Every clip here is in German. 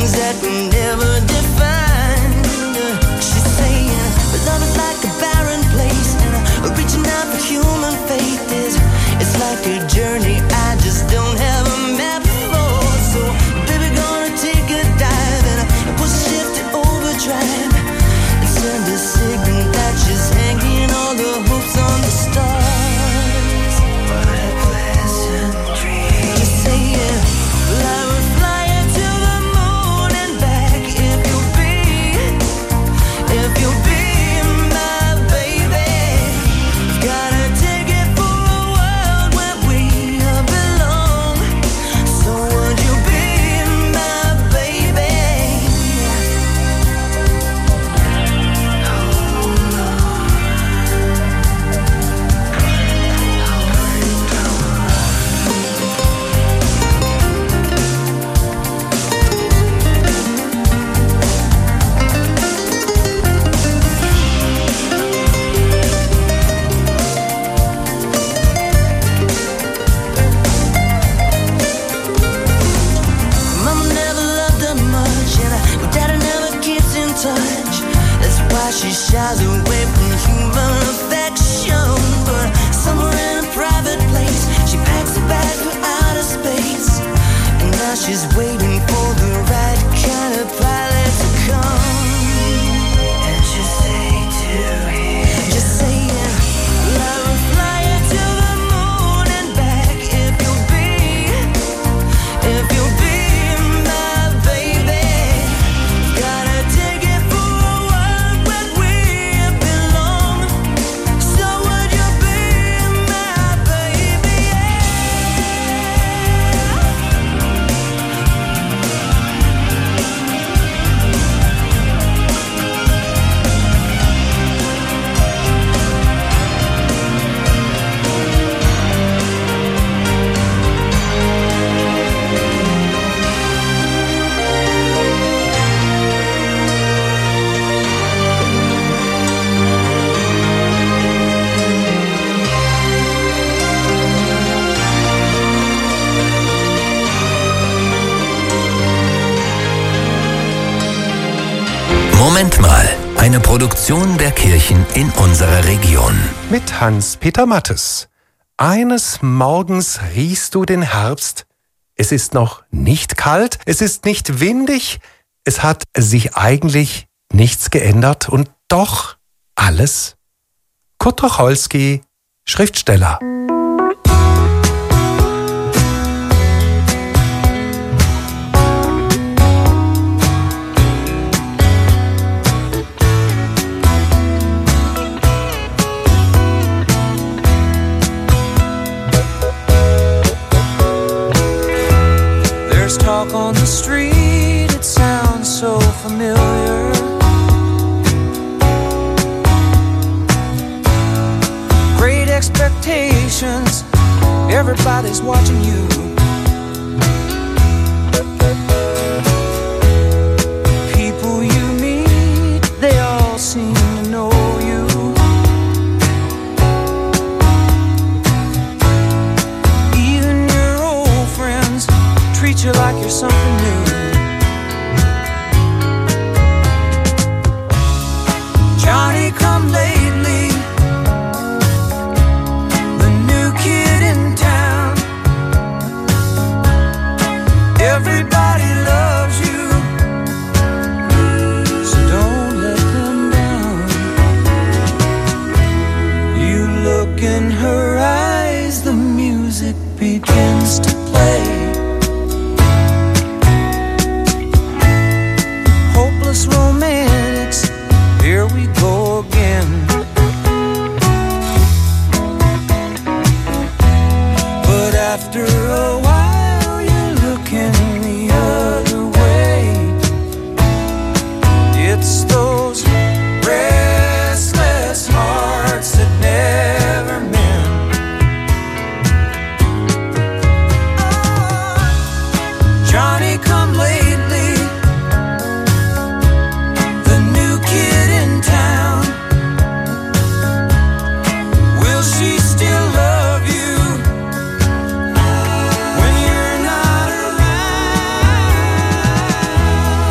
things that we never defined. She's saying, but love is like a barren place, and reaching out for human faith it's like a journey I just don't have a map for. So, baby, gonna take a dive and push shift to overdrive and send a signal that she's hanging all the hopes on the stars. What a pleasant dream. Just saying, well, I would fly you to the moon and back if you'll be my baby. Gotta take it for a world where we belong. So would you be my baby? Mama never loved her much, and my daddy never keeps in touch. That's why she shies away from human affection. But somewhere in a private place, she packs a bag for outer space, and now she's waiting for the right kind of pilot to come. And she'll say to him, just saying, well, I will fly you to the moon and back if you'll be my baby. Gotta take it for a world where we belong. So would you be my baby? Moment mal, eine Produktion der Kirchen in unserer Region. Mit Hans-Peter Mattes. Eines Morgens riechst du den Herbst. Es ist noch nicht kalt, es ist nicht windig. Es hat sich eigentlich nichts geändert und doch alles. Kurt Tucholsky, Schriftsteller. There's talk on the street, it sounds so familiar. Great expectations, everybody's watching you. People you meet, they all seem to know you. Even your old friends treat you like you're something new. Johnny come lately, the new kid in town. Everybody loves you, so don't let them down. You look in her eyes, the music begins to play. Hopeless romantics, here we go again. But after a while you're looking the other way. It's those restless hearts that never mend. Johnny come lately, the new kid in town. Will she still love you when you're not around?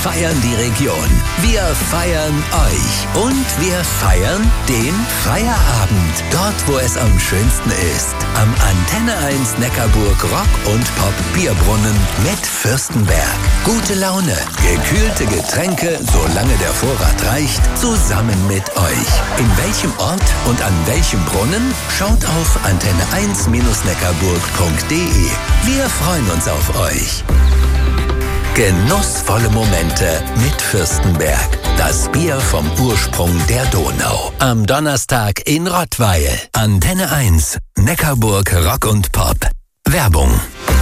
feiern die Region. Wir feiern euch. Und wir feiern den Feierabend. Dort, wo es am schönsten ist. Am Antenne 1 Neckarburg Rock und Pop Bierbrunnen mit Fürstenberg. Gute Laune, gekühlte Getränke, solange der Vorrat reicht, zusammen mit euch. In welchem Ort und an welchem Brunnen? Schaut auf antenne1-neckarburg.de. Wir freuen uns auf euch. Genussvolle Momente mit Fürstenberg. Das Bier vom Ursprung der Donau. Am Donnerstag in Rottweil. Antenne 1. Neckarburg Rock und Pop. Werbung.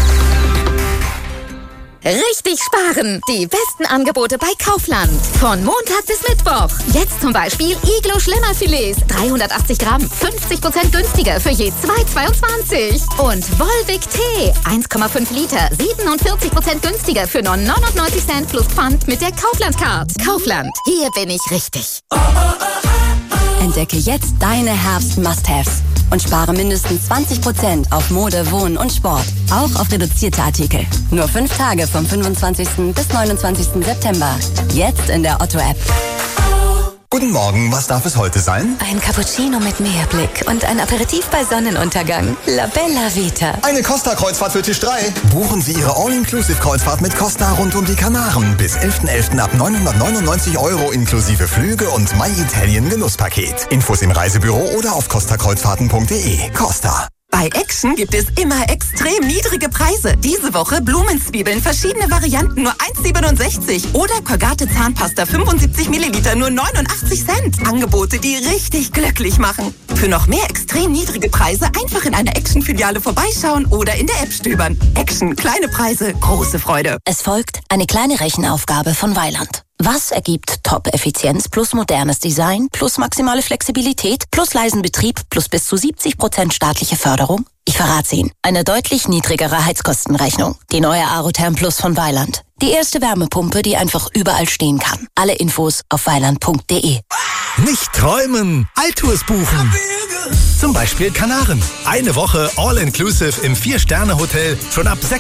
Richtig sparen! Die besten Angebote bei Kaufland. Von Montag bis Mittwoch. Jetzt zum Beispiel Iglo Schlemmerfilets. 380 Gramm, 50% günstiger für je 2,22. Und Volvic Tee. 1,5 Liter, 47% günstiger für nur 99 Cent plus Pfand mit der Kaufland-Card. Kaufland. Hier bin ich richtig. Entdecke jetzt deine Herbst-Must-Haves und spare mindestens 20% auf Mode, Wohnen und Sport. Auch auf reduzierte Artikel. Nur 5 Tage vom 25. bis 29. September. Jetzt in der Otto-App. Guten Morgen, was darf es heute sein? Ein Cappuccino mit Meerblick und ein Aperitif bei Sonnenuntergang. La Bella Vita. Eine Costa-Kreuzfahrt für Tisch 3. Buchen Sie Ihre All-Inclusive-Kreuzfahrt mit Costa rund um die Kanaren. Bis 11.11. ab 999 € inklusive Flüge und My Italien Genusspaket. Infos im Reisebüro oder auf costakreuzfahrten.de. Costa. Bei Action gibt es immer extrem niedrige Preise. Diese Woche Blumenzwiebeln, verschiedene Varianten, nur 1,67. Oder Colgate Zahnpasta, 75 Milliliter, nur 89 Cent. Angebote, die richtig glücklich machen. Für noch mehr extrem niedrige Preise einfach in einer Action-Filiale vorbeischauen oder in der App stöbern. Action, kleine Preise, große Freude. Es folgt eine kleine Rechenaufgabe von Weiland. Was ergibt Top-Effizienz plus modernes Design plus maximale Flexibilität plus leisen Betrieb plus bis zu 70% staatliche Förderung? Ich verrate Ihnen. Eine deutlich niedrigere Heizkostenrechnung. Die neue Aerotherm Plus von Weiland. Die erste Wärmepumpe, die einfach überall stehen kann. Alle Infos auf weiland.de. Nicht träumen, Alltours buchen. Zum Beispiel Kanaren. Eine Woche All-Inclusive im 4-Sterne-Hotel schon ab